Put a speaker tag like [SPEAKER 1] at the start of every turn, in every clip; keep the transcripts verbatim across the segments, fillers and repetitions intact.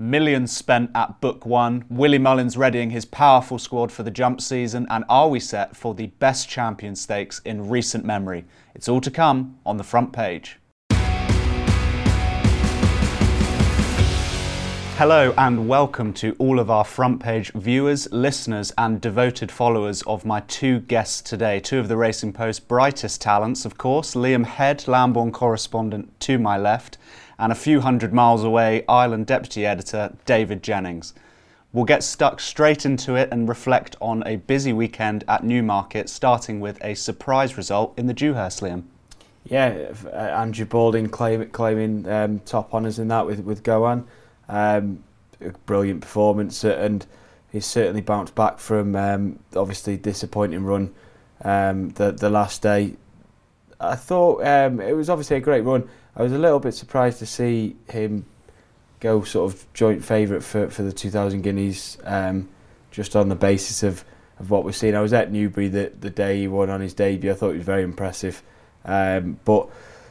[SPEAKER 1] Millions spent at Book One, Willie Mullins readying his powerful squad for the jump season, and are we set for the best champion stakes in recent memory? It's all to come on the front page. Hello and welcome to all of our front page viewers, listeners and devoted followers of my two guests today. Two of the Racing Post's brightest talents, of course, Liam Head, Lambourn correspondent to my left, and a few hundred miles away, Ireland Deputy Editor David Jennings. We'll get stuck straight into it and reflect on a busy weekend at Newmarket, starting with a surprise result in the Dewhurst, Liam.
[SPEAKER 2] Yeah, uh, Andrew Balding claim, claiming um, top honours in that with, with Goan. Um, a brilliant performance, uh, and he's certainly bounced back from um, obviously disappointing run um, the, the last day. I thought um, it was obviously a great run. I was a little bit surprised to see him go sort of joint favourite for, for the two thousand Guineas, um, just on the basis of, of what we've seen. I was at Newbury the, the day he won on his debut. I thought he was very impressive. Um, but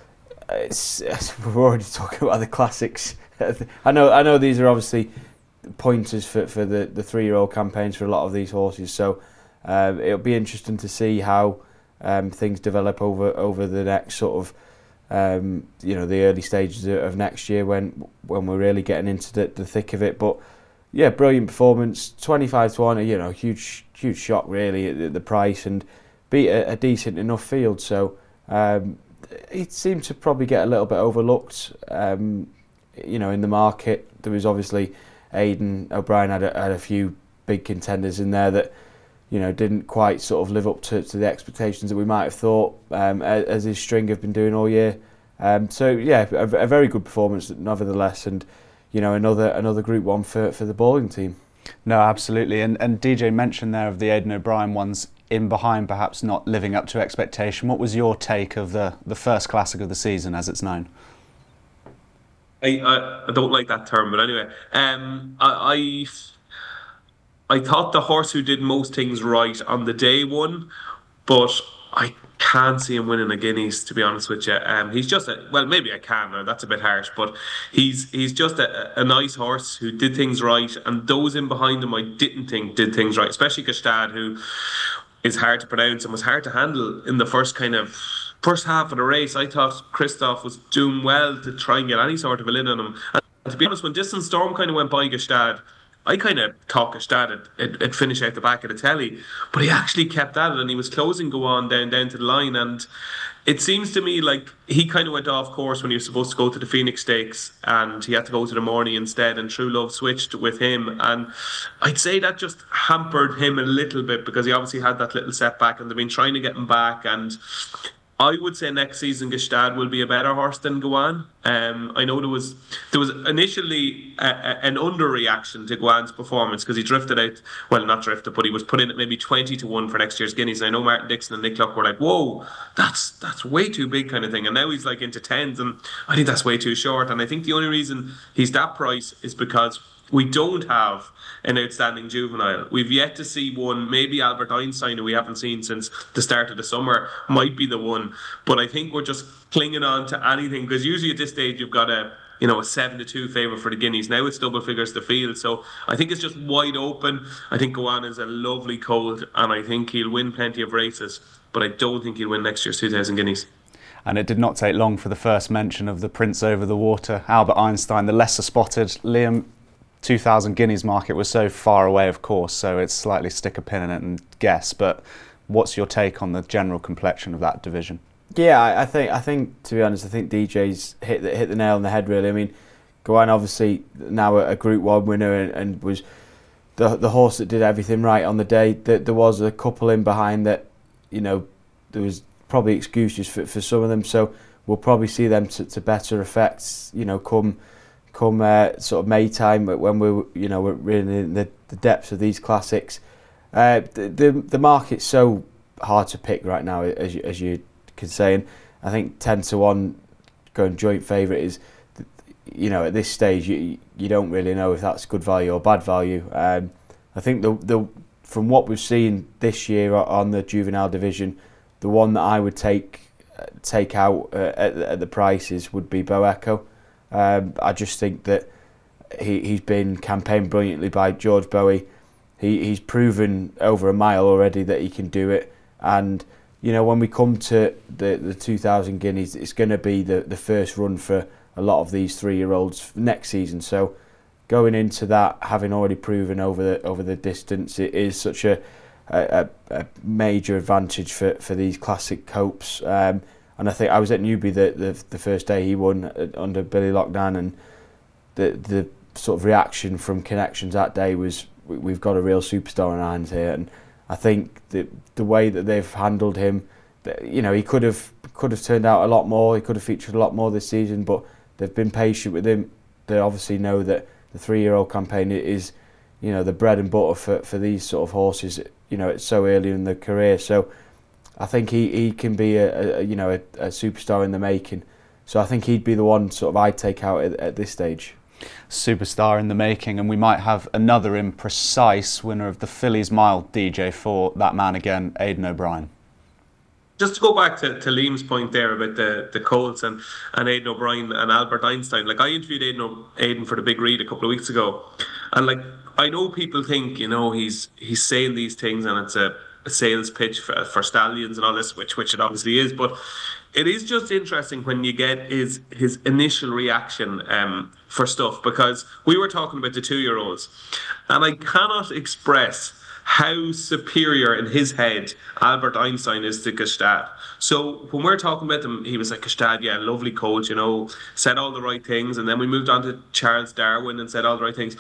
[SPEAKER 2] it's, it's, we're already talking about the classics. I know I know these are obviously pointers for, for the, the three-year-old campaigns for a lot of these horses. So um, it'll be interesting to see how um, things develop over, over the next sort of Um, you know, the early stages of next year when when we're really getting into the, the thick of it. But yeah, brilliant performance, twenty-five to one, you know, huge huge shock really at the, the price, and beat a, a decent enough field. So um, it seemed to probably get a little bit overlooked, um, you know, in the market. There was obviously Aidan O'Brien had a, had a few big contenders in there that, you know, didn't quite sort of live up to, to the expectations that we might have thought, um, as his string have been doing all year. Um, so yeah, a, a very good performance nevertheless, and you know, another another Group One for, for the Balding team.
[SPEAKER 1] No, absolutely, and and D J mentioned there of the Aidan O'Brien ones in behind, perhaps not living up to expectation. What was your take of the the first classic of the season, as it's known?
[SPEAKER 3] I I, I don't like that term, but anyway, um, I. I I thought the horse who did most things right on the day won, but I can't see him winning a Guineas, to be honest with you. Um, he's just a, well, maybe I can. Now that's a bit harsh, but he's he's just a, a nice horse who did things right, and those in behind him I didn't think did things right, especially Gstaad, who is hard to pronounce and was hard to handle in the first kind of first half of the race. I thought Christoph was doing well to try and get any sort of a lid on him. And to be honest, when Distant Storm kind of went by Gstaad, I kind of thought Gstaad had finished out the back of the telly, but he actually kept at it, and he was closing Go On down down to the line, and it seems to me like he kind of went off course when he was supposed to go to the Phoenix Stakes, and he had to go to the Morny instead, and True Love switched with him, and I'd say that just hampered him a little bit because he obviously had that little setback, and they've been trying to get him back, and I would say next season Gstaad will be a better horse than Goan. Um, I know there was there was initially a, a, an underreaction to Goan's performance because he drifted out, well not drifted, but he was put in at maybe twenty to one for next year's Guineas. And I know Martin Dixon and Nick Luck were like, whoa, that's that's way too big kind of thing. And now he's like into tens, and I think that's way too short. And I think the only reason he's that price is because we don't have an outstanding juvenile. We've yet to see one. Maybe Albert Einstein, who we haven't seen since the start of the summer, might be the one. But I think we're just clinging on to anything, because usually at this stage you've got a you know a seven to two favourite for the Guineas. Now it's double figures the field, so I think it's just wide open. I think Goan is a lovely colt, and I think he'll win plenty of races, but I don't think he'll win next year's two thousand Guineas.
[SPEAKER 1] And it did not take long for the first mention of the Prince Over the Water, Albert Einstein, the lesser spotted. Liam, two thousand Guineas market was so far away, of course, so it's slightly stick a pin in it and guess. But what's your take on the general complexion of that division?
[SPEAKER 2] Yeah, I, I think I think to be honest, I think D J's hit the, hit the nail on the head really. I mean, Goan obviously now a, a Group One winner, and, and was the the horse that did everything right on the day. That there was a couple in behind that, you know, there was probably excuses for for some of them. So we'll probably see them to, to better effects, you know, come. Come uh, sort of May time when we're you know we're really in the, the depths of these classics. Uh, the, the the market's so hard to pick right now, as you, as you can say, and I think ten to one going joint favourite is, you know, at this stage you you don't really know if that's good value or bad value. Um, I think the the from what we've seen this year on the juvenile division, the one that I would take take out uh, at, at the prices would be Bo Echo. Um, I just think that he, he's been campaigned brilliantly by George Bowie. He he's proven over a mile already that he can do it. And you know, when we come to the the two thousand guineas, it's going to be the the first run for a lot of these three-year-olds next season. So going into that, having already proven over the over the distance, it is such a a, a major advantage for, for these classic copes. Um, and I think I was at Newby the, the the first day he won under Billy Loughnane, and the the sort of reaction from connections that day was, we've got a real superstar in our hands here. And I think the the way that they've handled him, you know, he could have could have turned out a lot more. He could have featured a lot more this season, but they've been patient with him. They obviously know that the three-year-old campaign is, you know, the bread and butter for, for these sort of horses. You know, it's so early in their career. So I think he, he can be a, a you know a, a superstar in the making. So I think he'd be the one sort of I'd take out at, at this stage.
[SPEAKER 1] Superstar in the making, and we might have another imprecise winner of the Fillies Mile, D J, for that man again, Aidan O'Brien.
[SPEAKER 3] Just to go back to, to Liam's point there about the, the Colts and, and Aidan O'Brien and Albert Einstein. Like, I interviewed Aidan, Aidan for the Big Read a couple of weeks ago, and like, I know people think, you know, he's he's saying these things and it's a, a sales pitch for, for stallions and all this, which which it obviously is, but it is just interesting when you get his his initial reaction um, for stuff, because we were talking about the two-year-olds, and I cannot express how superior in his head Albert Einstein is to Gstaad. So when we're talking about them, he was like, Gstaad, yeah, lovely coach, you know, said all the right things. And then we moved on to Charles Darwin and said all the right things.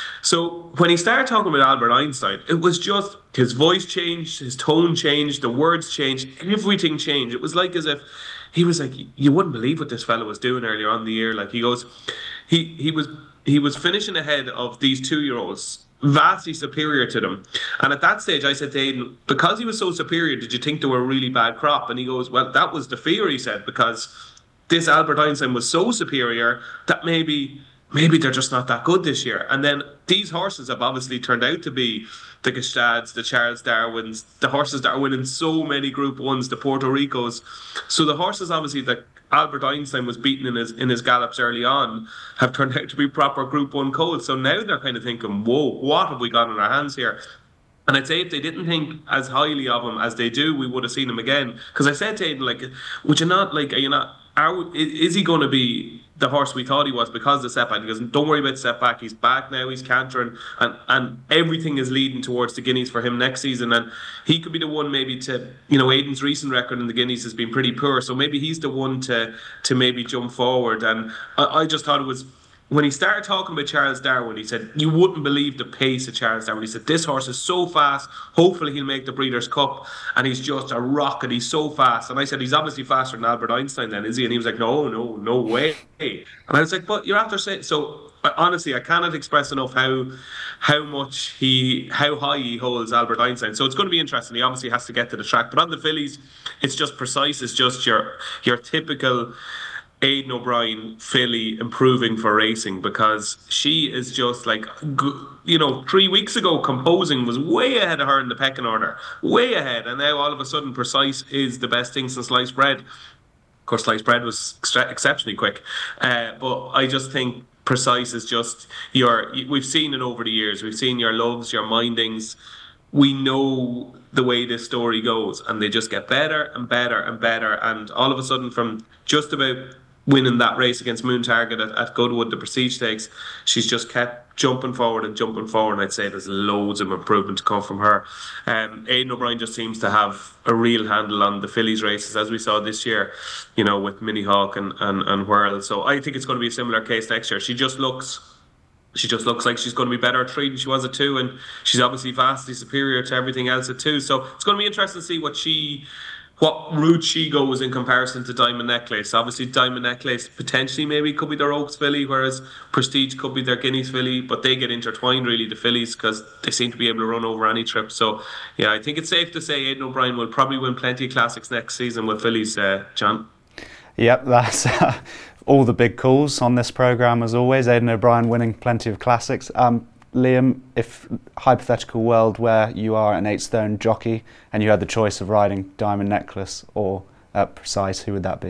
[SPEAKER 3] So when he started talking about Albert Einstein, it was just his voice changed, his tone changed, the words changed, everything changed. It was like as if he was like, you wouldn't believe what this fellow was doing earlier on in the year. Like, he goes, he he was he was finishing ahead of these two-year-olds, vastly superior to them. And at that stage I said to Aidan, because he was so superior, did you think they were a really bad crop? And he goes, well, that was the fear, he said, because this Albert Einstein was so superior that maybe maybe they're just not that good this year. And then these horses have obviously turned out to be the Gstaads, the Charles Darwins, the horses that are winning so many Group Ones, the Puerto Ricos. So the horses obviously that Albert Einstein was beaten in his in his gallops early on have turned out to be proper Group One colts. So now they're kind of thinking, whoa, what have we got in our hands here? And I'd say if they didn't think as highly of him as they do, we would have seen him again. Because I said to Aidan, like, would you not, like, are you not, are, is he going to be the horse we thought he was because of the setback? He goes, don't worry about the setback, he's back now, he's cantering, and, and everything is leading towards the Guineas for him next season. And he could be the one maybe to, you know, Aidan's recent record in the Guineas has been pretty poor, so maybe he's the one to to maybe jump forward. And I, I just thought it was, when he started talking about Charles Darwin, he said, you wouldn't believe the pace of Charles Darwin. He said, this horse is so fast, hopefully he'll make the Breeders' Cup, and he's just a rocket, he's so fast. And I said, he's obviously faster than Albert Einstein then, is he? And he was like, no, no, no way. And I was like, but you're after saying, so honestly, I cannot express enough how how much he, how high he holds Albert Einstein. So it's going to be interesting. He obviously has to get to the track. But on the fillies, it's just precise. It's just your your typical Aidan O'Brien filly improving for racing, because she is just like, you know, three weeks ago Composing was way ahead of her in the pecking order, way ahead, and now all of a sudden Precise is the best thing since Sliced Bread. Of course, Sliced Bread was extra- exceptionally quick, uh, but I just think Precise is just your, we've seen it over the years, we've seen your Loves, your Mindings, we know the way this story goes, and they just get better and better and better, and all of a sudden from just about winning that race against Moon Target at, at Goodwood, the Prestige Stakes, she's just kept jumping forward and jumping forward, and I'd say there's loads of improvement to come from her. Um, Aidan O'Brien just seems to have a real handle on the fillies races, as we saw this year, you know, with Minnie Hawk and, and, and Whirl. So I think it's going to be a similar case next year. She just looks she just looks like she's going to be better at three than she was at two, and she's obviously vastly superior to everything else at two. So it's going to be interesting to see what she what route she goes in comparison to Diamond Necklace. Obviously Diamond Necklace potentially maybe could be their Oaks filly, whereas Prestige could be their Guineas filly, but they get intertwined really, the fillies, because they seem to be able to run over any trip. So yeah, I think it's safe to say Aidan O'Brien will probably win plenty of classics next season with fillies, uh, John.
[SPEAKER 1] Yep, that's uh, all the big calls on this programme as always. Aidan O'Brien winning plenty of classics. Um, Liam, if hypothetical world where you are an eight stone jockey and you had the choice of riding Diamond Necklace or uh, Precise, who would that be?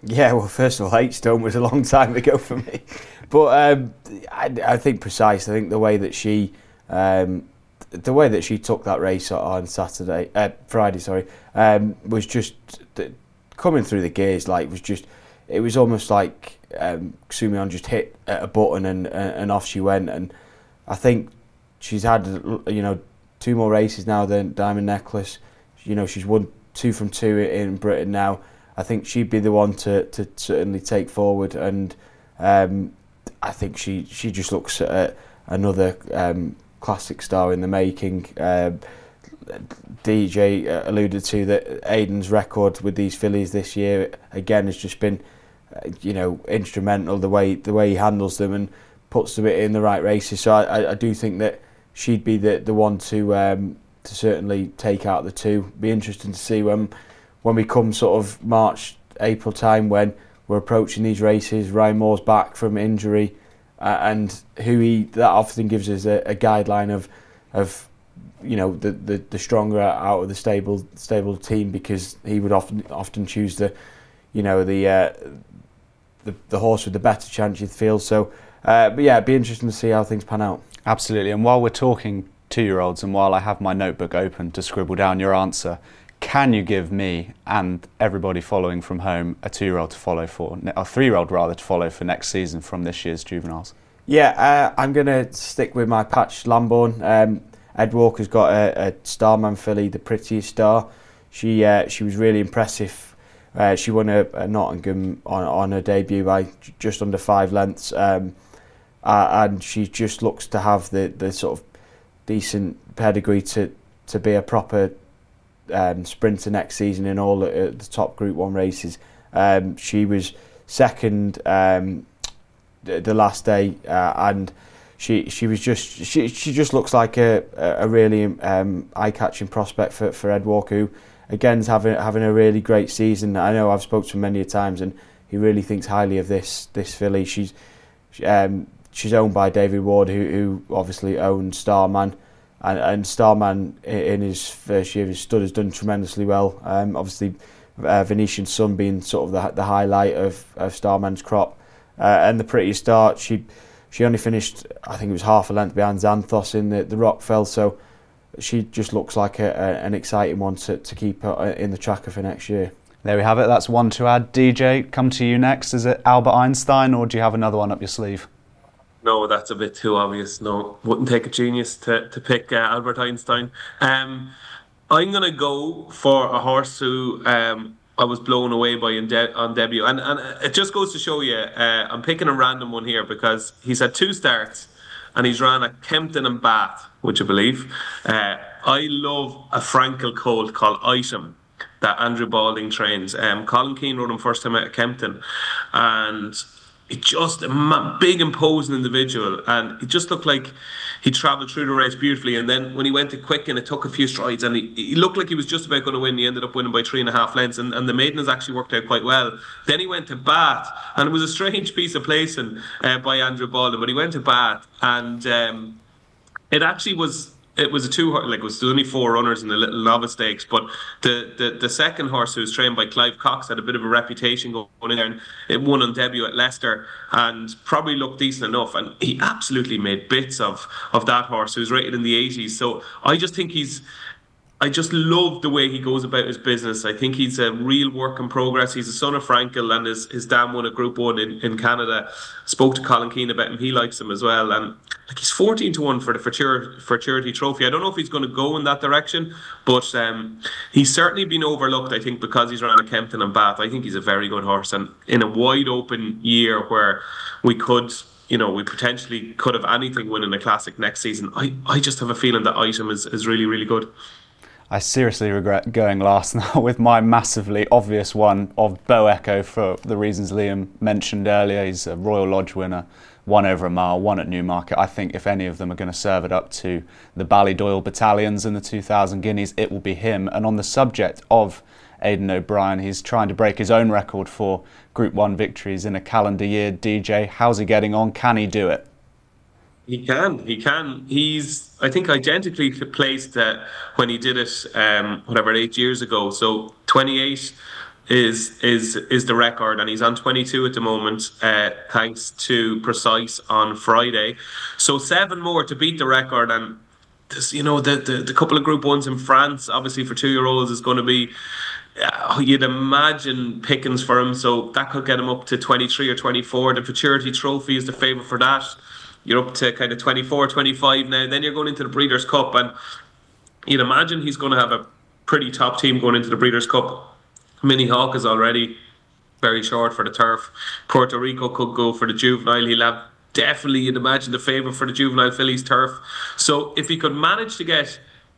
[SPEAKER 2] Yeah, well, first of all, eight stone was a long time ago for me. But um, I, I think precise. I think the way that she, um, the way that she took that race on Saturday, uh, Friday, sorry, um, was just coming through the gears. Like was just, it was almost like um, Soumillon just hit a button and and off she went. And I think she's had, you know, two more races now than Diamond Necklace. You know, she's won two from two in Britain now. I think she'd be the one to, to certainly take forward, and um, I think she, she just looks at another um, classic star in the making. Uh, D J alluded to that Aiden's record with these fillies this year again has just been, uh, you know, instrumental. The way the way he handles them and puts them in the right races. So I, I do think that she'd be the the one to um, to certainly take out the two. Be interesting to see when. When we come sort of March, April time, when we're approaching these races, Ryan Moore's back from injury, uh, and who he that often gives us a, a guideline of, of, you know, the, the, the stronger out of the stable stable team, because he would often often choose the, you know, the uh, the the horse with the better chance you'd feel. So, uh, but yeah, it'd be interesting to see how things pan out.
[SPEAKER 1] Absolutely, and while we're talking two-year-olds, and while I have my notebook open to scribble down your answer, can you give me and everybody following from home a two-year-old to follow for, a three-year-old rather, to follow for next season from this year's juveniles?
[SPEAKER 2] Yeah, uh, I'm going to stick with my patch Lambourn. Um, Ed Walker's got a, a Starman filly, the Prettiest Star. She uh, she was really impressive. Uh, she won a, a Nottingham on, on her debut by just under five lengths, um, uh, and she just looks to have the, the sort of decent pedigree to, to be a proper Um, sprinter next season in all the, uh, the top Group One races. Um, she was second um, the, the last day, uh, and she she was just she she just looks like a a really um, eye-catching prospect for, for Ed Walker, who again is having having a really great season. I know I've spoken to him many a times, and he really thinks highly of this this filly. She's um, she's owned by David Ward, who who obviously owns Starman. And, and Starman in his first year of his stud has done tremendously well. Um, obviously, uh, Venetian Sun being sort of the, the highlight of, of Starman's crop, uh, and the Prettiest Star. She she only finished, I think it was half a length behind Xanthos in the the Rockfell. So she just looks like a, a, an exciting one to, to keep in the tracker for next year.
[SPEAKER 1] There we have it. That's one to add. D J, come to you next. Is it Albert Einstein, or do you have another one up your sleeve?
[SPEAKER 3] No, that's a bit too obvious. No, wouldn't take a genius to, to pick uh, Albert Einstein. Um, I'm going to go for a horse who um, I was blown away by in de- on debut. And, and it just goes to show you, uh, I'm picking a random one here because he's had two starts and he's ran at Kempton and Bath, would you believe? Uh, I love a Frankel colt called Item that Andrew Balding trains. Um, Colin Keane rode him first time out at Kempton, and he just a big imposing individual, and he just looked like he travelled through the race beautifully. And then when he went to Quicken, it took a few strides, and he, he looked like he was just about going to win. He ended up winning by three and a half lengths, and, and the maiden has actually worked out quite well. Then he went to Bath, and it was a strange piece of placing uh, by Andrew Baldwin, but he went to Bath, and um, it actually was. It was a two like it was only four runners in the little novice stakes, but the, the, the second horse, who was trained by Clive Cox, had a bit of a reputation going in there, and it won on debut at Leicester and probably looked decent enough, and he absolutely made bits of of that horse, who was rated in the eighties. So I just think he's I just love the way he goes about his business. I think he's a real work in progress. He's the son of Frankel, and his, his dam won a Group One in, in Canada. Spoke to Colin Keane about him. He likes him as well. And like he's fourteen to one for the Futurity, Futurity Trophy. I don't know if he's going to go in that direction, but um, he's certainly been overlooked, I think, because he's run at Kempton and Bath. I think he's a very good horse. And in a wide open year where we could... you know, we potentially could have anything winning a classic next season, I, I just have a feeling that Item is, is really, really good.
[SPEAKER 1] I seriously regret going last now with my massively obvious one of Bo Echo for the reasons Liam mentioned earlier. He's a Royal Lodge winner, one over a mile, one at Newmarket. I think if any of them are going to serve it up to the Ballydoyle battalions and the two thousand guineas, it will be him. And on the subject of Aidan O'Brien, he's trying to break his own record for Group one victories in a calendar year. D J, how's he getting on? Can he do it?
[SPEAKER 3] He can, he can. He's, I think, identically placed uh, when he did it, um, whatever, eight years ago. So twenty-eight is is is the record, and he's on twenty-two at the moment, uh, thanks to Precise on Friday. So seven more to beat the record, and this, you know, the, the the couple of Group Ones in France, obviously for two-year-olds, is going to be, uh, you'd imagine, pickings for him. So that could get him up to twenty-three or twenty-four. The Futurity Trophy is the favourite for that. You're up to kind of twenty-four, twenty-five now. Then you're going into the Breeders' Cup, and you'd imagine he's going to have a pretty top team going into the Breeders' Cup. Mini Hawk is already very short for the turf. Puerto Rico could go for the juvenile. He'll have definitely, you'd imagine, the favourite for the juvenile fillies turf. So if he could manage to get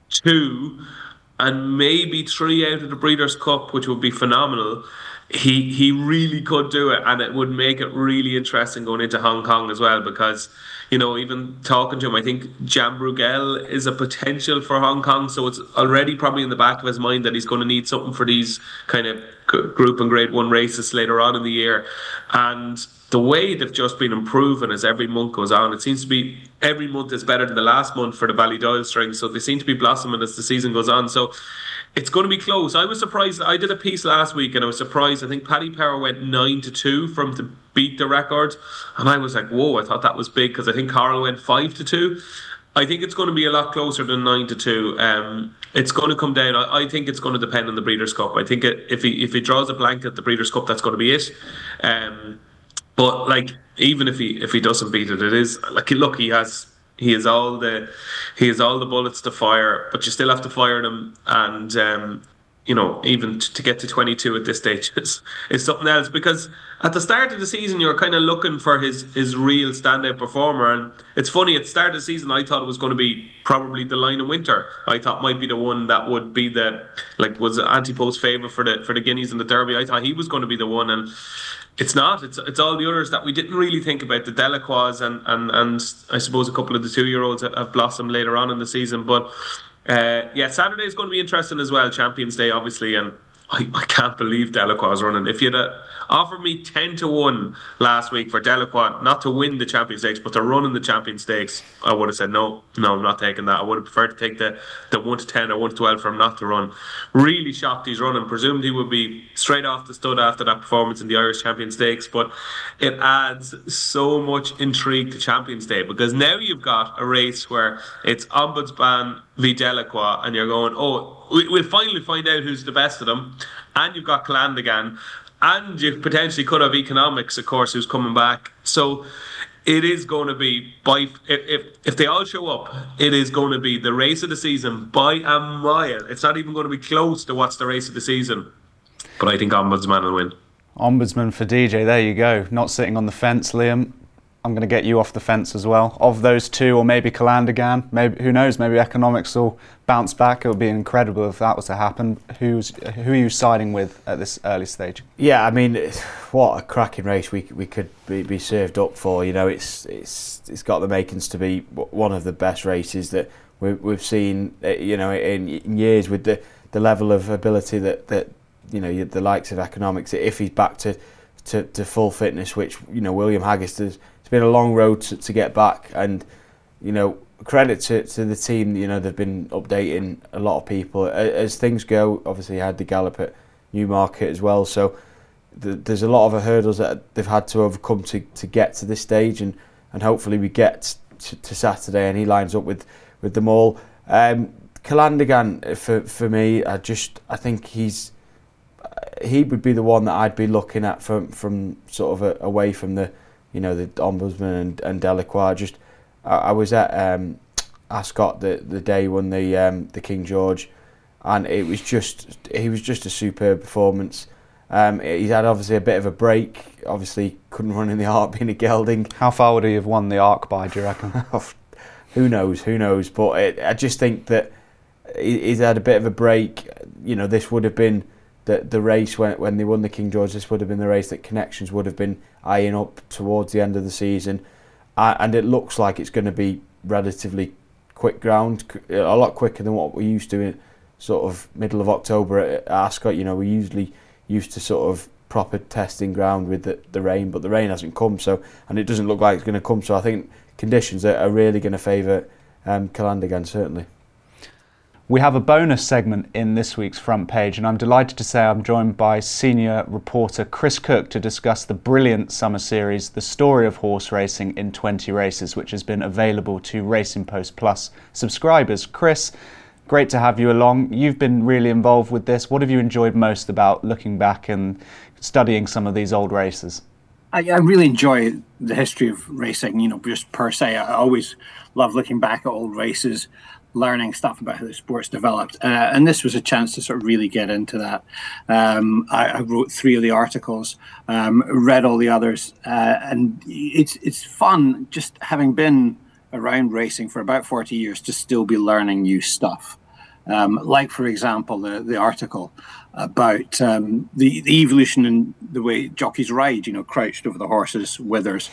[SPEAKER 3] two and maybe three out of the Breeders' Cup, which would be phenomenal, he he really could do it, and it would make it really interesting going into Hong Kong as well, because, you know, even talking to him, I think Jan Bruegel is a potential for Hong Kong, so it's already probably in the back of his mind that he's going to need something for these kind of Group and Grade One races later on in the year. And the way they've just been improving as every month goes on, it seems to be every month is better than the last month for the Ballydoyle string, so they seem to be blossoming as the season goes on. So it's going to be close. I was surprised. I did a piece last week and I was surprised. I think Paddy Power went nine to two from to beat the record, and I was like, whoa, I thought that was big, because I think Coral went five to two. I think it's going to be a lot closer than nine to two. Um, it's going to come down. I, I think it's going to depend on the Breeders' Cup. I think it, if he if he draws a blank at the Breeders' Cup, that's going to be it. Um, but like, even if he if he doesn't beat it, it is like, look, he has. He has all the, he has all the bullets to fire, but you still have to fire them. And um, you know, even t- to get to twenty-two at this stage is, is something else. Because at the start of the season, you're kind of looking for his his real standout performer. And it's funny, at the start of the season, I thought it was going to be probably the Lion of Winter. I thought might be the one that would be the, like, was Antipode's favourite for the for the Guineas and the Derby. I thought he was going to be the one, and it's not. It's it's all the others that we didn't really think about. The Delacroix and, and, and I suppose a couple of the two-year-olds have, have blossomed later on in the season. But uh, yeah, Saturday is going to be interesting as well. Champions Day, obviously, and I, I can't believe Delacroix is running. If you'd uh, offered me ten to one last week for Delacroix not to win the Champions Stakes but to run in the Champions Stakes, I would have said no, no, I'm not taking that. I would have preferred to take the, the one to ten or one to twelve for him not to run. Really shocked he's running. Presumed he would be straight off the stud after that performance in the Irish Champions Stakes, but it adds so much intrigue to Champions Day, because now you've got a race where it's Ombudsman v Delacroix, and you're going, oh, we'll finally find out who's the best of them. And you've got Clandagan, and you potentially could have Economics, of course, who's coming back. So it is going to be, by if, if if they all show up, it is going to be the race of the season by a mile. It's not even going to be close to what's the race of the season. But I think Ombudsman will win.
[SPEAKER 1] Ombudsman for D J, there you go. Not sitting on the fence, Liam. I'm going to get you off the fence as well. Of those two, or maybe Clandagan, maybe, who knows, maybe Economics will bounce back. It would be incredible if that was to happen. Who's who are you siding with at this early stage?
[SPEAKER 2] Yeah, I mean, what a cracking race we we could be, be served up for. You know, it's it's it's got the makings to be one of the best races that we've we've seen. You know, in, in years, with the, the level of ability that that you know the likes of Economics, if he's back to to, to full fitness, which you know William Haggas does. It's been a long road to, to get back, and you know, credit to, to the team. You know, they've been updating a lot of people as, as things go. Obviously, had the Gallop at Newmarket as well, so the, there's a lot of hurdles that they've had to overcome to, to get to this stage, and, and hopefully we get to, to Saturday and he lines up with, with them all. Um, Clandagan, for for me, I just I think he's he would be the one that I'd be looking at from from sort of a, away from the. You know, the Ombudsman and, and Delacroix. Just, I, I was at um, Ascot the the day he won the um, the King George, and it was just he was just a superb performance. Um, he's had obviously a bit of a break. Obviously, couldn't run in the Arc being a gelding.
[SPEAKER 1] How far would he have won the Arc by? Do you reckon?
[SPEAKER 2] Who knows? Who knows? But it, I just think that he, he's had a bit of a break. You know, this would have been. The, the race when when they won the King George, this would have been the race that Connections would have been eyeing up towards the end of the season, uh, and it looks like it's going to be relatively quick ground, a lot quicker than what we used to in sort of middle of October at Ascot. You know, we usually used to sort of proper testing ground with the, the rain, but the rain hasn't come, so and it doesn't look like it's going to come. So I think conditions are, are really going to favour um, Clandagan, certainly.
[SPEAKER 1] We have a bonus segment in this week's Front Page, and I'm delighted to say I'm joined by senior reporter Chris Cook to discuss the brilliant summer series, The Story of Horse Racing in twenty Races, which has been available to Racing Post Plus subscribers. Chris, great to have you along. You've been really involved with this. What have you enjoyed most about looking back and studying some of these old races?
[SPEAKER 4] I, I really enjoy the history of racing, you know, just per se. I always love looking back at old races, learning stuff about how the sport's developed. Uh, and this was a chance to sort of really get into that. Um, I, I wrote three of the articles, um, read all the others, uh, and it's it's fun just having been around racing for about forty years to still be learning new stuff. Um, like, for example, the, the article about um, the, the evolution in the way jockeys ride, you know, crouched over the horses, withers.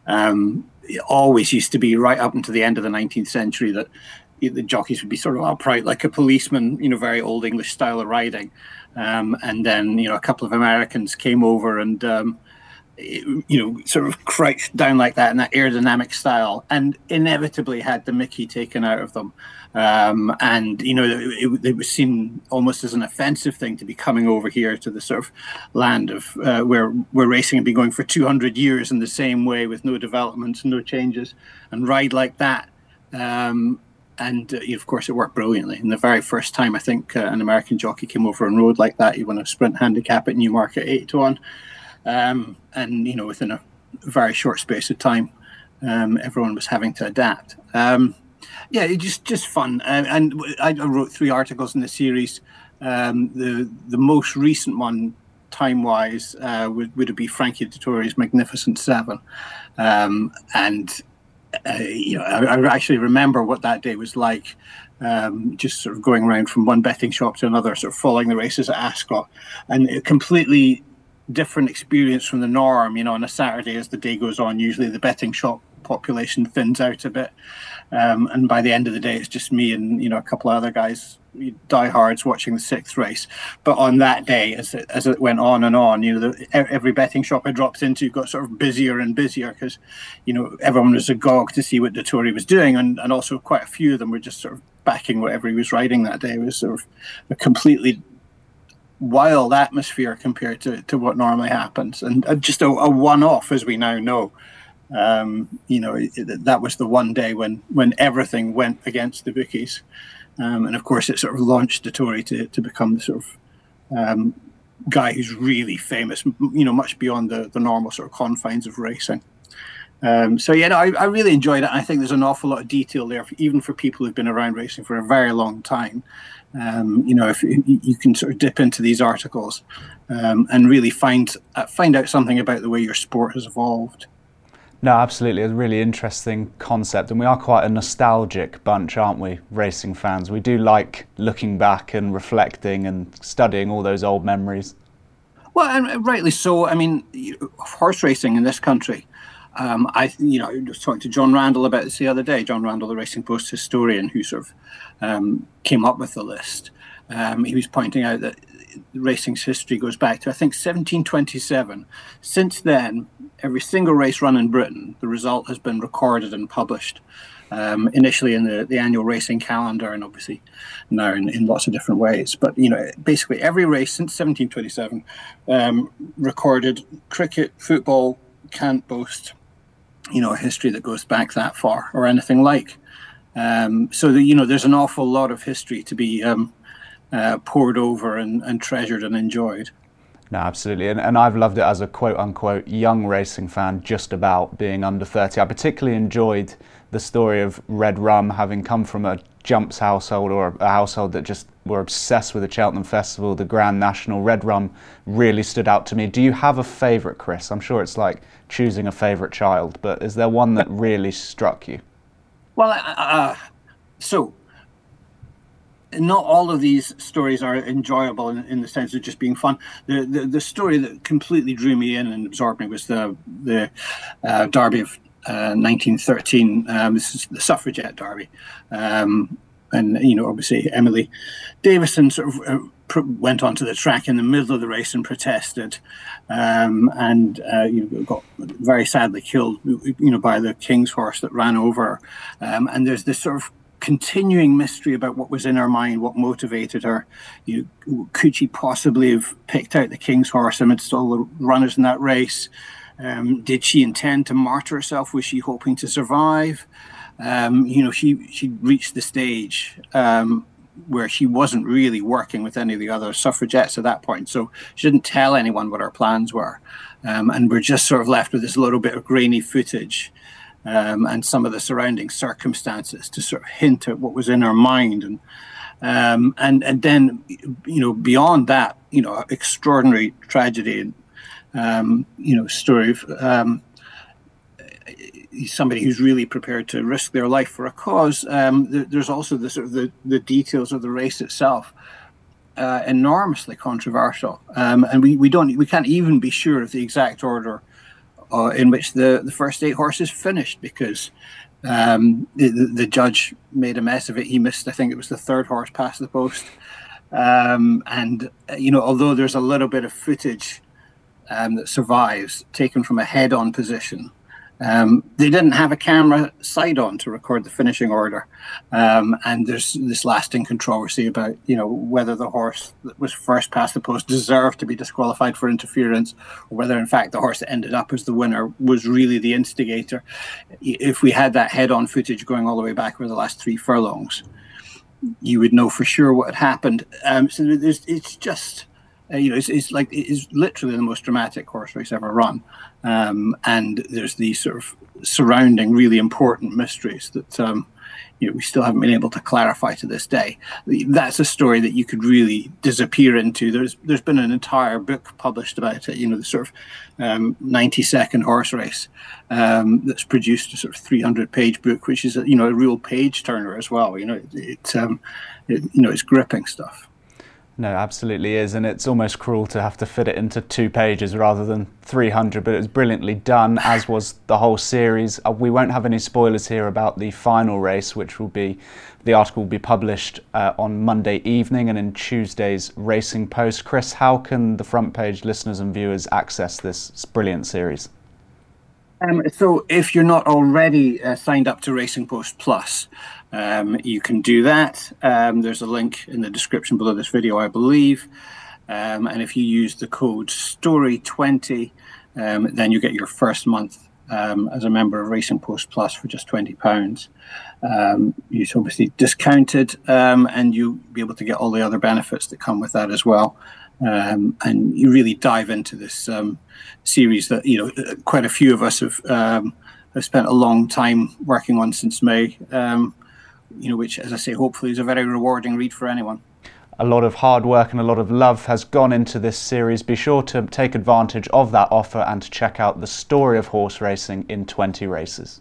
[SPEAKER 4] Um, it always used to be right up until the end of the nineteenth century that the jockeys would be sort of upright like a policeman, you know, very old English style of riding. Um, and then, you know, a couple of Americans came over and, um, you know, sort of crouched down like that in that aerodynamic style and inevitably had the Mickey taken out of them. Um, and, you know, it, it was seen almost as an offensive thing to be coming over here to the sort of land of uh, where, where racing had been going for two hundred years in the same way with no developments, no changes, and ride like that. Um, And, uh, of course, it worked brilliantly. And the very first time, I think, uh, an American jockey came over and rode like that, he won a sprint handicap at Newmarket eight to one. Um, and, you know, within a very short space of time, um, everyone was having to adapt. Um, yeah, it just just fun. Uh, and I, I wrote three articles in the series. Um, the the most recent one, time-wise, uh, would, would be Frankie Dettori's Magnificent Seven. Um, and... Uh, you know, I, I actually remember what that day was like, um, just sort of going around from one betting shop to another, sort of following the races at Ascot, and a completely different experience from the norm. You know, on a Saturday, as the day goes on, usually the betting shop population thins out a bit, um, and by the end of the day, it's just me and, you know, a couple of other guys, diehards, watching the sixth race. But on that day, as it, as it went on and on, you know, the, every betting shop I dropped into got sort of busier and busier because, you know, everyone was agog to see what Dettori was doing, and, and also quite a few of them were just sort of backing whatever he was riding that day. It was sort of a completely wild atmosphere compared to, to what normally happens, and just a, a one-off, as we now know. Um, you know, it, that was the one day when, when everything went against the bookies. Um, and of course, it sort of launched Dettori to, to become the sort of um, guy who's really famous, you know, much beyond the, the normal sort of confines of racing. Um, so, yeah, no, I, I really enjoyed it. I think there's an awful lot of detail there, even for people who've been around racing for a very long time. Um, you know, if you, you can sort of dip into these articles um, and really find uh, find out something about the way your sport has evolved.
[SPEAKER 1] No, absolutely. It's a really interesting concept, and we are quite a nostalgic bunch, aren't we, racing fans? We do like looking back and reflecting and studying all those old memories.
[SPEAKER 4] Well, and rightly so. I mean, horse racing in this country, um, I, you know, I was talking to John Randall about this the other day, John Randall, the Racing Post historian who sort of um, came up with the list. Um, he was pointing out that racing's history goes back to, I think, seventeen twenty-seven. Since then, every single race run in Britain, the result has been recorded and published, um, initially in the, the annual racing calendar, and obviously now in, in lots of different ways. But, you know, basically every race since seventeen twenty-seven um, recorded. Cricket, football can't boast, you know, a history that goes back that far or anything like. Um, so, the, you know, there's an awful lot of history to be um, uh, poured over and, and treasured and enjoyed.
[SPEAKER 1] No, absolutely. And, and I've loved it as a quote-unquote young racing fan, just about being under thirty. I particularly enjoyed the story of Red Rum having come from a jumps household, or a household that just were obsessed with the Cheltenham Festival, the Grand National. Red Rum really stood out to me. Do you have a favourite, Chris? I'm sure it's like choosing a favourite child, but is there one that really struck you?
[SPEAKER 4] Well, uh, so... not all of these stories are enjoyable in, in the sense of just being fun. The, the the story that completely drew me in and absorbed me was the the uh, Derby of uh, nineteen thirteen. Um, this is the suffragette Derby, um, and you know, obviously Emily Davison sort of uh, pr- went onto the track in the middle of the race and protested, um, and uh, you know, got very sadly killed, you know, by the King's horse that ran over her. Um, and there's this sort of continuing mystery about what was in her mind, what motivated her. You know, could she possibly have picked out the King's Horse amidst all the runners in that race? Um, did she intend to martyr herself? Was she hoping to survive? Um, you know, she she reached the stage um, where she wasn't really working with any of the other suffragettes at that point, so she didn't tell anyone what her plans were, um, and we're just sort of left with this little bit of grainy footage um, and some of the surrounding circumstances to sort of hint at what was in her mind, and um, and and then you know beyond that, you know, extraordinary tragedy and um, you know story of um, somebody who's really prepared to risk their life for a cause. Um, th- there's also the sort of the, the details of the race itself, uh, enormously controversial, um, and we, we don't we can't even be sure of the exact order uh, in which the, the first eight horses finished, because um, the, the judge made a mess of it. He missed, I think it was the third horse past the post, um, and you know although there's a little bit of footage um, that survives taken from a head-on position. Um, they didn't have a camera side on to record the finishing order, um, and there's this lasting controversy about you know whether the horse that was first past the post deserved to be disqualified for interference, or whether in fact the horse that ended up as the winner was really the instigator. If we had that head-on footage going all the way back over the last three furlongs, you would know for sure what had happened. Um, so there's, it's just. Uh, you know, it's, it's like it's literally the most dramatic horse race ever run, um, and there's these sort of surrounding really important mysteries that um, you know we still haven't been able to clarify to this day. That's a story that you could really disappear into. There's there's been an entire book published about it. You know, the sort of um, ninety second horse race um, that's produced a sort of three hundred page book, which is a, you know a real page turner as well. You know, it, it, um, it you know it's gripping stuff.
[SPEAKER 1] No, absolutely is, and it's almost cruel to have to fit it into two pages rather than three hundred, but it was brilliantly done, as was the whole series. Uh, we won't have any spoilers here about the final race, which will be, the article will be published uh, on Monday evening and in Tuesday's Racing Post. Chris, how can the front page listeners and viewers access this brilliant series?
[SPEAKER 4] Um, so if you're not already uh, signed up to Racing Post Plus, um, you can do that. Um, there's a link in the description below this video, I believe. Um, and if you use the code story twenty, um, then you get your first month um, as a member of Racing Post Plus for just twenty pounds. Um, it's obviously discounted, um, and you'll be able to get all the other benefits that come with that as well. Um, and you really dive into this um, series that you know quite a few of us have um, have spent a long time working on since May. Um, you know, which, as I say, hopefully is a very rewarding read for anyone.
[SPEAKER 1] A lot of hard work and a lot of love has gone into this series. Be sure to take advantage of that offer and to check out the story of horse racing in twenty races.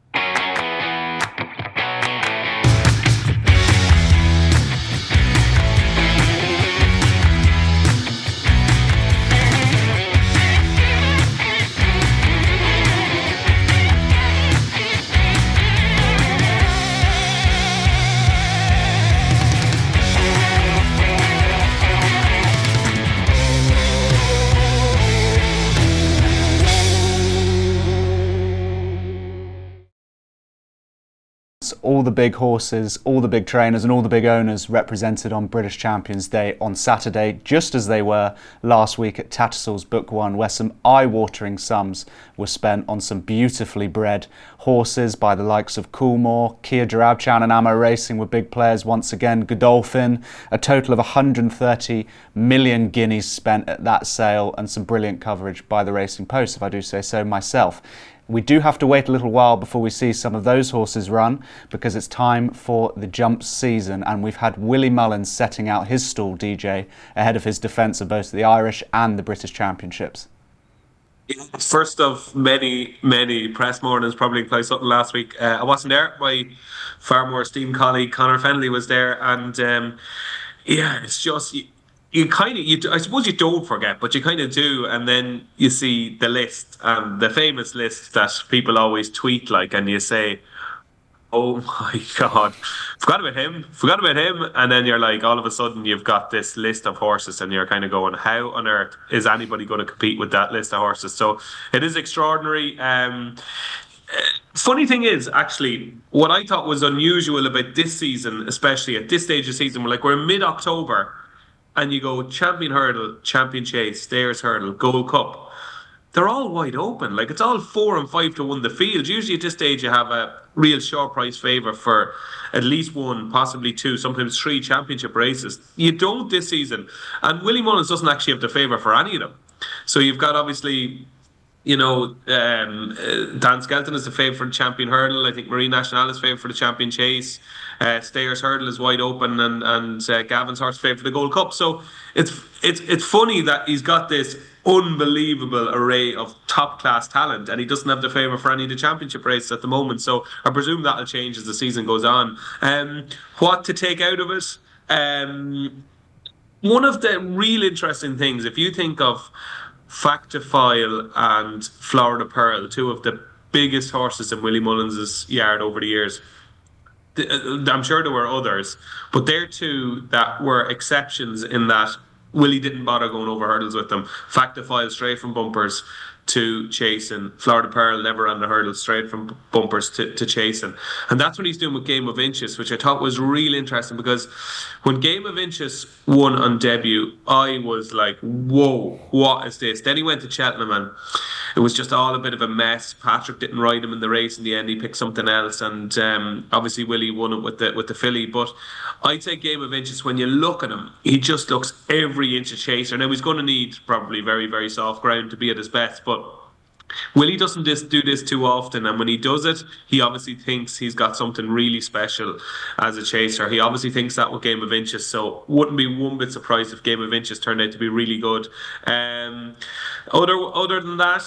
[SPEAKER 1] All the big horses, all the big trainers and all the big owners represented on British Champions Day on Saturday, just as they were last week at Tattersalls Book One, where some eye-watering sums were spent on some beautifully bred horses by the likes of Coolmore. Kia Joorabchian and Amo Racing were big players once again. Godolphin, a total of one hundred thirty million guineas spent at that sale, and some brilliant coverage by the Racing Post, if I do say so myself. We do have to wait a little while before we see some of those horses run, because it's time for the jumps season, and we've had Willie Mullins setting out his stall, D J, ahead of his defence of both the Irish and the British Championships.
[SPEAKER 3] First of many, many press mornings, probably played something last week. Uh, I wasn't there. My far more esteemed colleague Conor Fennelly was there, and um, yeah, it's just... You, You kind of, you, I suppose you don't forget, but you kind of do, and then you see the list, um, the famous list that people always tweet, like, and you say, "Oh my God, forgot about him, forgot about him," and then you're like, all of a sudden, you've got this list of horses, and you're kind of going, "How on earth is anybody going to compete with that list of horses?" So it is extraordinary. Um, funny thing is, actually, what I thought was unusual about this season, especially at this stage of the season, we're like we're in mid-October, and you go champion hurdle, champion chase, stairs hurdle, Gold Cup. They're all wide open. Like, it's all four and five to one the field. Usually at this stage you have a real short price favour for at least one, possibly two, sometimes three championship races. You don't this season. And Willie Mullins doesn't actually have the favour for any of them. So you've got, obviously, you know, um, uh, Dan Skelton is the favourite for the champion hurdle. I think Marie Nationale is favourite for the champion chase. Uh, Stayers hurdle is wide open, and and uh, Gavin's horse favourite for the Gold Cup. So it's it's it's funny that he's got this unbelievable array of top class talent, and he doesn't have the favour for any of the championship races at the moment. So I presume that'll change as the season goes on. Um, what to take out of it? Um, one of the real interesting things, if you think of Factifile and Florida Pearl, two of the biggest horses in Willie Mullins' yard over the years. I'm sure there were others, but they're two that were exceptions in that Willie didn't bother going over hurdles with them. Factifile straight from bumpers to chasing. Florida Pearl never on the hurdles, straight from bumpers to, to chasing. And that's what he's doing with Game of Inches, which I thought was really interesting, because when Game of Inches won on debut, I was like, whoa, what is this? Then he went to Cheltenham and it was just all a bit of a mess. Patrick didn't ride him in the race in the end. He picked something else, and um, obviously Willie won it with the with the filly. But I'd say Game of Inches, when you look at him, he just looks every inch a chaser. Now he's going to need probably very, very soft ground to be at his best, but Willie doesn't just do this too often, and when he does it, he obviously thinks he's got something really special as a chaser. He obviously thinks that with Game of Inches, so wouldn't be one bit surprised if Game of Inches turned out to be really good. Um, other other than that,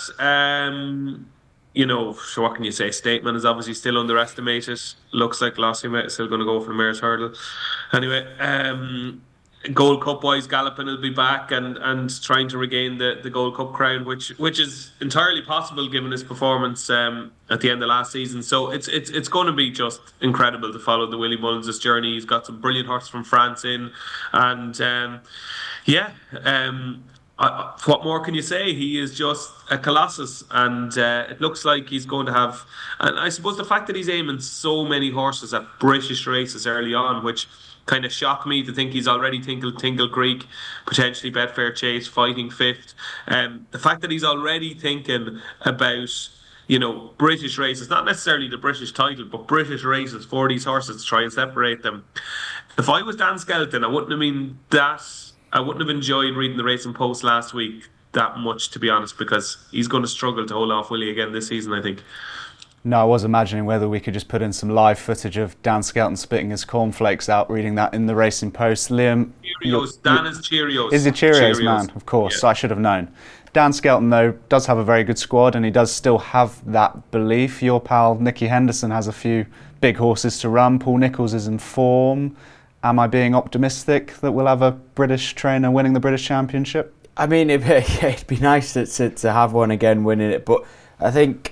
[SPEAKER 3] um, you know, so what can you say? Stateman is obviously still underestimated. Looks like Lossie is still going to go for the Mayor's Hurdle. Anyway, um, Gold Cup wise, Gallopin will be back and, and trying to regain the, the Gold Cup crown, which which is entirely possible given his performance um, at the end of last season. So it's it's it's going to be just incredible to follow the Willie Mullins' journey. He's got some brilliant horses from France in, and um, yeah, um, I, what more can you say? He is just a colossus, and uh, it looks like he's going to have. And I suppose the fact that he's aiming so many horses at British races early on, which kind of shocked me to think he's already Tinkle Tingle Creek, potentially Betfair Chase, fighting fifth. Um, the fact that he's already thinking about, you know, British races, not necessarily the British title, but British races for these horses to try and separate them. If I was Dan Skelton, I wouldn't have been that. I wouldn't have enjoyed reading the Racing Post last week that much, to be honest, because he's going to struggle to hold off Willie again this season, I think.
[SPEAKER 1] No, I was imagining whether we could just put in some live footage of Dan Skelton spitting his cornflakes out, reading that in the Racing Post. Liam,
[SPEAKER 3] Cheerios. Dan is Cheerios.
[SPEAKER 1] Is he Cheerios,
[SPEAKER 3] Cheerios,
[SPEAKER 1] man? Of course,
[SPEAKER 3] yeah.
[SPEAKER 1] I should have known. Dan Skelton, though, does have a very good squad, and he does still have that belief. Your pal Nicky Henderson has a few big horses to run. Paul Nicholls is in form. Am I being optimistic that we'll have a British trainer winning the British Championship?
[SPEAKER 2] I mean, it'd be, it'd be nice to, to to have one again winning it, but I think,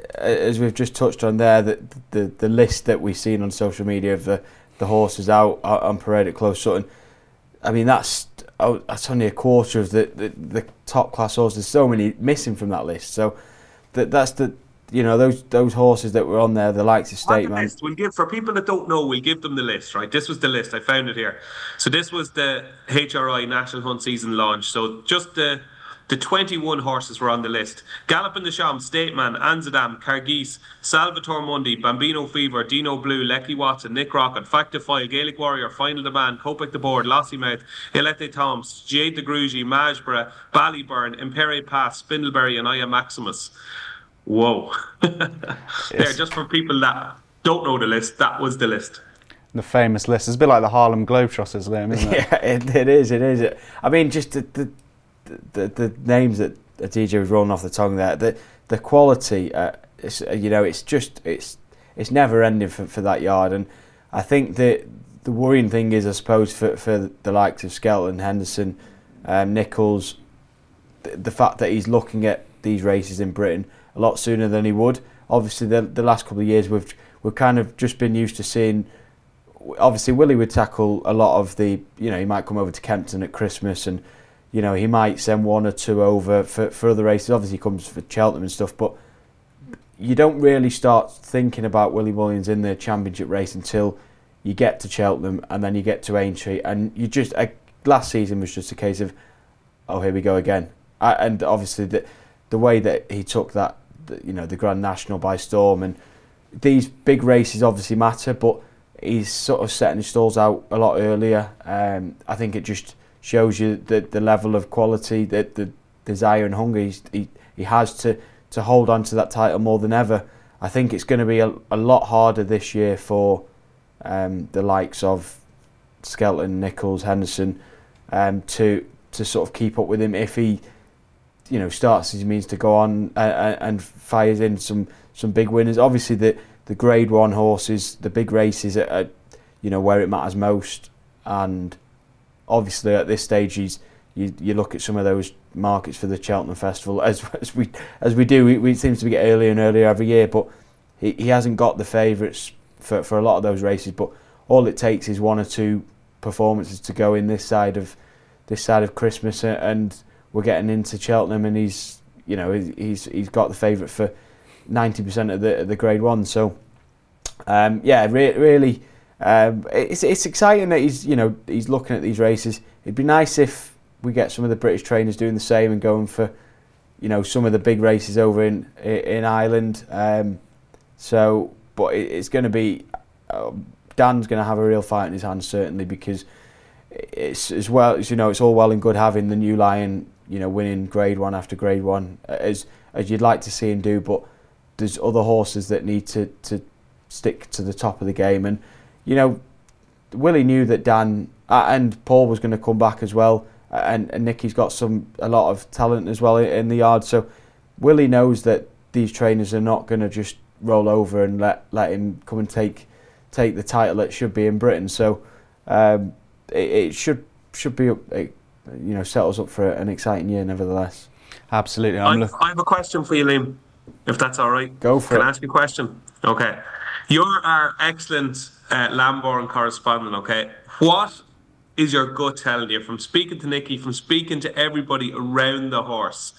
[SPEAKER 2] as we've just touched on there, that the the list that we've seen on social media of the, the horses out on parade at Close Sutton, I mean, that's that's only a quarter of the, the, the top class horses. There's so many missing from that list. So that that's the you know those those horses that were on there, the likes of Stateman.
[SPEAKER 3] We'll give, for people that don't know, we'll give them the list, right? This was the list. I found it here. So this was the H R I National Hunt Season launch. So just the The twenty-one horses were on the list. Gallopin des Champs, Stateman, Anzadam, Cargis, Salvatore Mundi, Bambino Fever, Dino Blue, Lecky Watson, Nick Rocket, Factifile, Gaelic Warrior, Final Demand, Copic the Board, Lossiemouth, Ilete Toms, Jade de Grugy, Majborough, Ballyburn, Impere Pass, Spindleberry, and Aya Maximus. Whoa. Yes. There, just for people that don't know the list, that was the list.
[SPEAKER 1] The famous list. It's a bit like the Harlem Globetrotters, Liam, isn't it?
[SPEAKER 2] Yeah, it, it is, it is. I mean, just the... the The, the names that the D J was rolling off the tongue there, the the quality, uh, it's, you know, it's just it's it's never ending for, for that yard. And I think that the worrying thing is, I suppose, for for the likes of Skelton, Henderson, um, Nicholls, the, the fact that he's looking at these races in Britain a lot sooner than he would. Obviously, the the last couple of years we've we've kind of just been used to seeing. Obviously, Willie would tackle a lot of the, you know, he might come over to Kempton at Christmas, and you know, he might send one or two over for, for other races. Obviously, he comes for Cheltenham and stuff. But, you don't really start thinking about Willie Mullins in the championship race until you get to Cheltenham and then you get to Aintree, and you just uh, last season was just a case of, oh, here we go again. I, and obviously the the way that he took that, the, you know, the Grand National by storm, and these big races obviously matter, but he's sort of setting his stalls out a lot earlier. Um, I think it just shows you the the level of quality, the the desire and hunger he's, he he has to to hold on to that title more than ever. I think it's going to be a, a lot harder this year for um, the likes of Skelton, Nichols, Henderson um, to to sort of keep up with him if he, you know, starts his means to go on and, and fires in some some big winners. Obviously, the the Grade One horses, the big races, are, are you know, where it matters most. And obviously, at this stage, he's you you look at some of those markets for the Cheltenham Festival, as as we as we do, we, we seem to get earlier and earlier every year, but he, he hasn't got the favourites for for a lot of those races. But all it takes is one or two performances to go in this side of this side of Christmas, and we're getting into Cheltenham, and he's you know he's he's got the favourite for ninety percent of the the Grade One. So um, yeah, re- really, um, it's it's exciting that he's you know he's looking at these races. It'd be nice if we get some of the British trainers doing the same and going for, you know, some of the big races over in in Ireland. Um, so, but it, it's going to be uh, Dan's going to have a real fight in his hands, certainly, because it's as well as you know, it's all well and good having the new Lion, you know, winning Grade One after Grade One as as you'd like to see him do, but there's other horses that need to to stick to the top of the game, and you know, Willie knew that Dan uh, and Paul was going to come back as well. And, and Nicky's got some a lot of talent as well in the yard. So Willie knows that these trainers are not going to just roll over and let let him come and take take the title that should be in Britain. So um, it, it should should be it, you know set us up for an exciting year, nevertheless.
[SPEAKER 1] Absolutely.
[SPEAKER 3] I,
[SPEAKER 1] look-
[SPEAKER 3] I have a question for you, Liam, if that's all right.
[SPEAKER 2] Go for
[SPEAKER 3] Can
[SPEAKER 2] it.
[SPEAKER 3] Can I ask you a question? Okay. You're our excellent uh, Lambourn correspondent. Okay. What is your gut telling you, from speaking to Nicky, from speaking to everybody around the horse?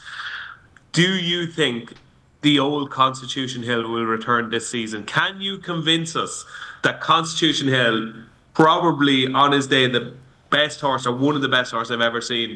[SPEAKER 3] Do you think the old Constitution Hill will return this season? Can you convince us that Constitution Hill, probably on his day the best horse or one of the best horses I've ever seen,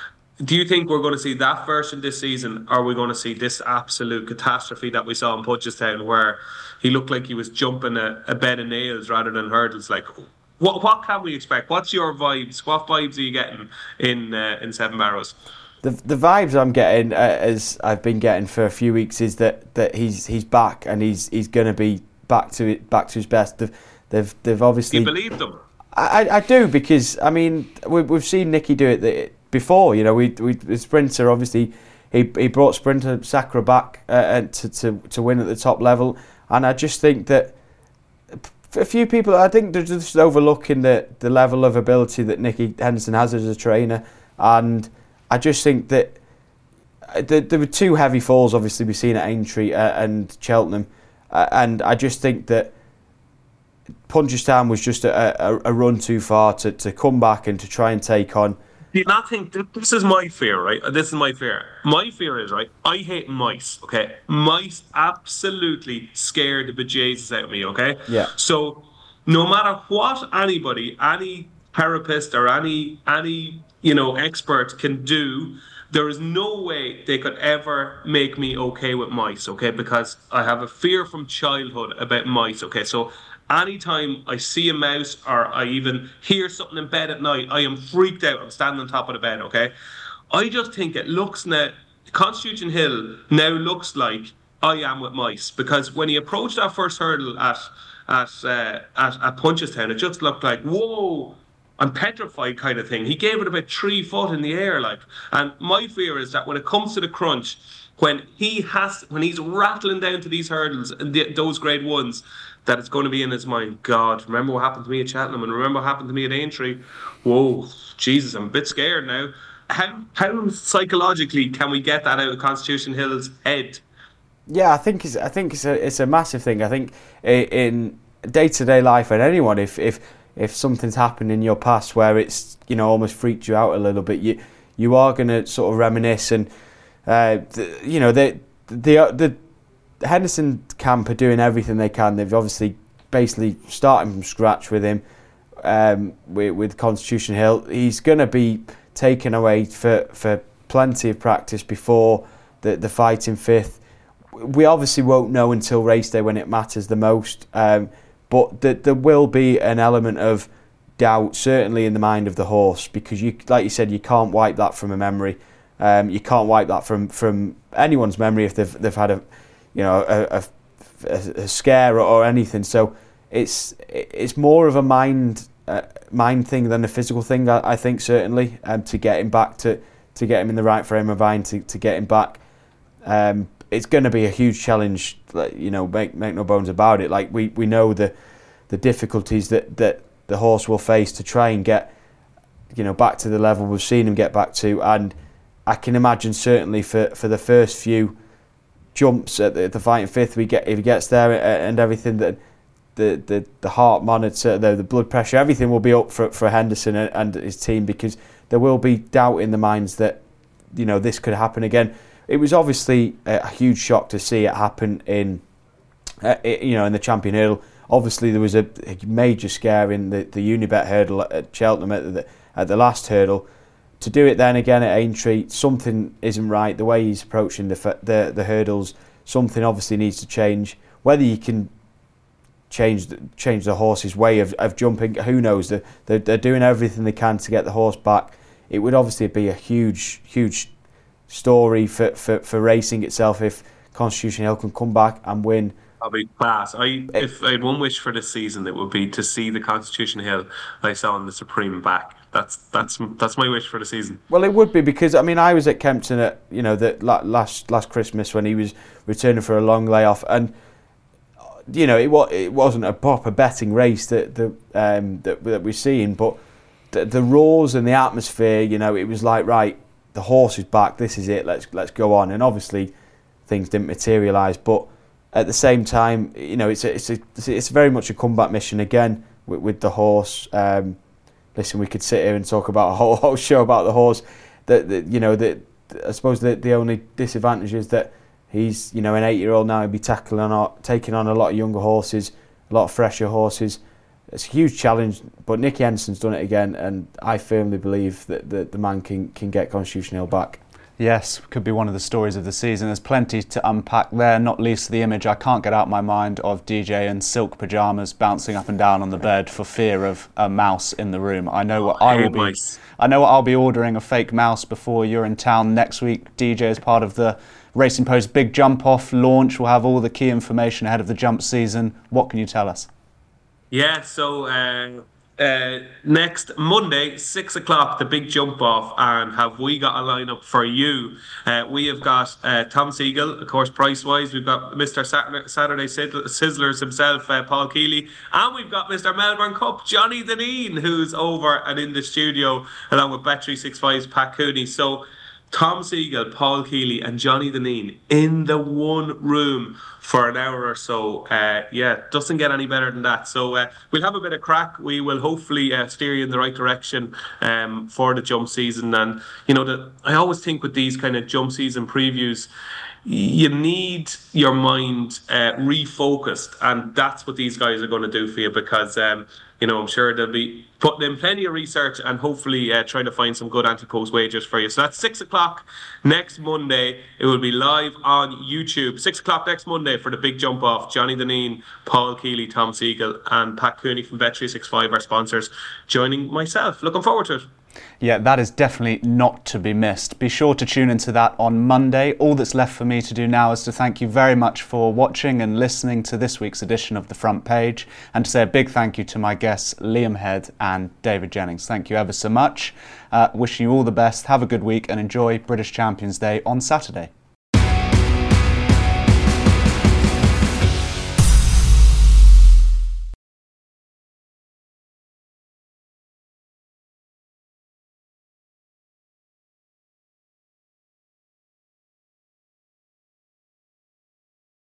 [SPEAKER 3] do you think we're going to see that version this season, or are we going to see this absolute catastrophe that we saw in Punchestown, where he looked like he was jumping a, a bed of nails rather than hurdles? Like, What what can we expect? What's your vibes? What vibes are you getting in uh, in Seven Barrows?
[SPEAKER 2] The the vibes I'm getting, uh, as I've been getting for a few weeks, is that, that he's he's back and he's he's going to be back to it, back to his best. They've they've, they've obviously.
[SPEAKER 3] You believe them?
[SPEAKER 2] I, I do, because I mean we, we've seen Nicky do it before. You know, we we the Sprinter obviously he he brought Sprinter Sacre back uh, to to to win at the top level, and I just think that. A few people, I think, they're just overlooking the, the level of ability that Nicky Henderson has as a trainer, and I just think that there, there were two heavy falls, obviously, we've seen at Aintree uh, and Cheltenham, uh, and I just think that Punchestown was just a, a, a run too far to, to come back and to try and take on.
[SPEAKER 3] Do you not think, this is my fear, right? This is my fear. My fear is, right, I hate mice, okay? Mice absolutely scared the bejesus out of me, okay?
[SPEAKER 2] Yeah.
[SPEAKER 3] So no matter what anybody, any therapist or any, any you know, expert can do, there is no way they could ever make me okay with mice, okay? Because I have a fear from childhood about mice, okay? So anytime I see a mouse or I even hear something in bed at night, I am freaked out. I'm standing on top of the bed, okay? I just think it looks now, Constitution Hill now looks like I am with mice, because when he approached that first hurdle at at uh, at, at Punchestown, it just looked like, whoa, I'm petrified kind of thing. He gave it about three foot in the air, like. And my fear is that when it comes to the crunch, when he has, when he's rattling down to these hurdles and the, those Grade Ones, that it's going to be in his mind, God, remember what happened to me at Cheltenham, and remember what happened to me at Aintree. Whoa, Jesus, I'm a bit scared now. How how psychologically can we get that out of Constitution Hill's head?
[SPEAKER 2] Yeah, I think it's I think it's a it's a massive thing. I think in day to day life, and anyone, if if if something's happened in your past where it's you know almost freaked you out a little bit, you you are going to sort of reminisce, and uh, the, you know the the the the Henderson camp are doing everything they can. They've obviously basically starting from scratch with him, um, with, with Constitution Hill. He's going to be taken away for, for plenty of practice before the, the fighting fifth. We obviously won't know until race day when it matters the most, um, but the, there will be an element of doubt, certainly in the mind of the horse, because you, like you said, you can't wipe that from a memory. Um, you can't wipe that from, from anyone's memory if they've they've had a, you know, a, a, a scare or, or anything. So it's it's more of a mind uh, mind thing than a physical thing. I, I think certainly, um, to get him back to to get him in the right frame of mind to, to get him back. Um, it's going to be a huge challenge. You know, make make no bones about it. Like we, we know the the difficulties that, that the horse will face to try and get, you know, back to the level we've seen him get back to. And I can imagine certainly for, for the first few jumps at the, the fighting fifth, we get if he gets there and everything, that the the, the heart monitor, the, the blood pressure, everything will be up for for Henderson and, and his team, because there will be doubt in the minds that, you know, this could happen again. It was obviously a huge shock to see it happen in, uh, you know, in the Champion Hurdle. Obviously, there was a, a major scare in the, the Unibet hurdle at Cheltenham at the, at the last hurdle. To do it then again at Aintree, something isn't right. The way he's approaching the the, the hurdles, something obviously needs to change. Whether you can change the, change the horse's way of, of jumping, who knows? They're, they're, they're doing everything they can to get the horse back. It would obviously be a huge, huge story for, for, for racing itself if Constitution Hill can come back and win.
[SPEAKER 3] That'd be class. I, if I had one wish for this season, it would be to see the Constitution Hill I saw in the Supreme back. That's that's that's my wish for the season.
[SPEAKER 2] Well, it would be, because I mean I was at Kempton at you know the last last Christmas when he was returning for a long layoff, and you know it was it wasn't a proper betting race that the um, that that we're seeing, but the, the roars and the atmosphere, you know, it was like, right, the horse is back. This is it. Let's let's go on. And obviously things didn't materialise, but at the same time, you know, it's a, it's a, it's very much a comeback mission again with, with the horse. Um, listen, we could sit here and talk about a whole whole show about the horse. That, that you know, that I suppose the the only disadvantage is that he's, you know, an eight-year-old now. He'd be tackling on, taking on a lot of younger horses, a lot of fresher horses. It's a huge challenge, but Nicky Henderson's done it again, and I firmly believe that the, the man can can get Constitution Hill back.
[SPEAKER 1] Yes, could be one of the stories of the season. There's plenty to unpack there, not least the image I can't get out of my mind of D J in silk pyjamas bouncing up and down on the bed for fear of a mouse in the room. I know what I will be. I know what I'll be ordering, a fake mouse before you're in town next week. D J is part of the Racing Post Big Jump Off launch. We'll have all the key information ahead of the jump season. What can you tell us?
[SPEAKER 3] Yeah, so uh, uh, next Monday, six o'clock, the Big Jump Off, and have we got a lineup for you? Uh, we have got uh, Tom Siegel, of course, price-wise. We've got Mister Saturday, Saturday Sizzlers himself, uh, Paul Keeley, and we've got Mister Melbourne Cup, Johnny Deneen, who's over and in the studio, along with Bet three sixty-five's Pat Cooney. So Tom Siegel, Paul Keeley and Johnny Deneen in the one room for an hour or so. Uh, yeah, doesn't get any better than that. So uh, we'll have a bit of crack. We will hopefully uh, steer you in the right direction um, for the jump season. And, you know, the, I always think with these kind of jump season previews, you need your mind uh, refocused, and that's what these guys are going to do for you, because um, you know, I'm sure they'll be putting in plenty of research and hopefully uh, trying to find some good anti-post wagers for you. So that's six o'clock next Monday. It will be live on YouTube. Six o'clock next Monday for the Big Jump Off. Johnny Deneen, Paul Keeley, Tom Siegel, and Pat Cooney from Bet three sixty-five, our sponsors, joining myself. Looking forward to it.
[SPEAKER 1] Yeah, that is definitely not to be missed. Be sure to tune into that on Monday. All that's left for me to do now is to thank you very much for watching and listening to this week's edition of The Front Page, and to say a big thank you to my guests Liam Head and David Jennings. Thank you ever so much. Uh, wishing you all the best, have a good week, and enjoy British Champions Day on Saturday.